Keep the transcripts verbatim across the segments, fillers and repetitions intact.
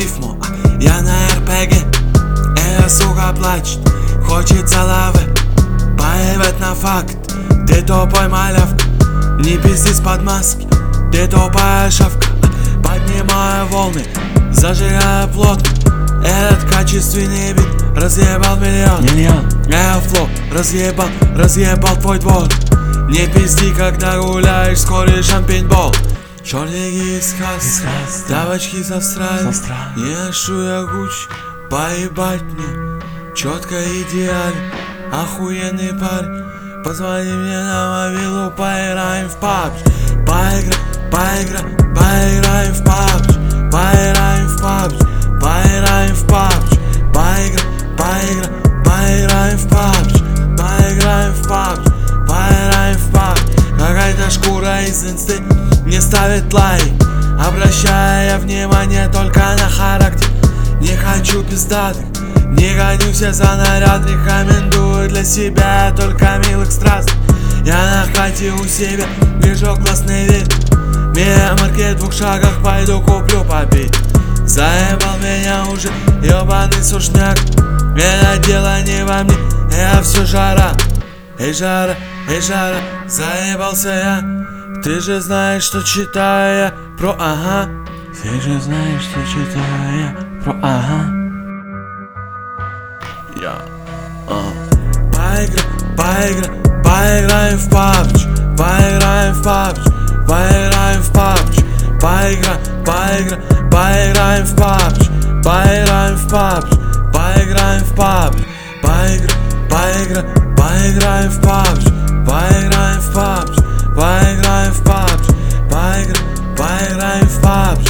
рифму, я на эр пэ гэ. Эта сука плачет, хочется лавы, поебать на факт. Ты тупой малявка, не пизди с-под маски. Ты тупая шавка, поднимая волны, зажигая плотно. Этот качественный бит разъебал миллион. Миллион. Эофлоу разъебал, разъебал твой двор. Не пизди, когда гуляешь, вскоре шампейнбол. Чёрненький из хас, девочки с Австралии. Не ношу я Гуччи, поебать мне четко идеально. Охуенный парень, позвони мне на мобилу, поиграем в пабг. Поигра, поигра, поиграем в пабг. Поиграем в пабг, поиграем в пабг. Поигра, поигра, поиграем в пабг. Поиграем в пабг, поиграем в пабг. Какая-то шкура из инсты не ставит лайк, обращая внимание только на характер. Не хочу пиздатых, не гонюсь я за наряд. Рекомендую для себя только милых страст. Я на хате у себя вижу классный вид. Меня маркет в двух шагах, пойду куплю попить. Заебал меня уже ебаный сушняк. Это дело не во мне, я все жара. Эй, жара, эй, жара, заебался я. Ты же знаешь, что читаю я про ага. Ты же знаешь, что читаю я про ага. Я а. Поигра, поигра, поиграем в пабг. Поиграем в пабг. Поиграем в пабг. Поигра, поигра, поиграем в пабг. Поиграем в пабг. Поиграем в пабг. Поигра, поигра, поиграем в пабг. Поиграем в пабг. Поиграем в пабг. Поигра, поиграем в пабг.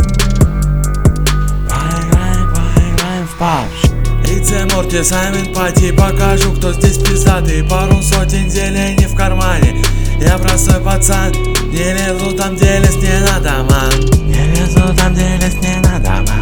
Поиграем, поиграем в пабг. Ице Морти, Саймон Пати, покажу, кто здесь пиздатый. Пару сотен зелени в кармане. Я простой пацан, не лезу там, где лезть не надо, ман. Не лезу там, где лезть не надо, ман.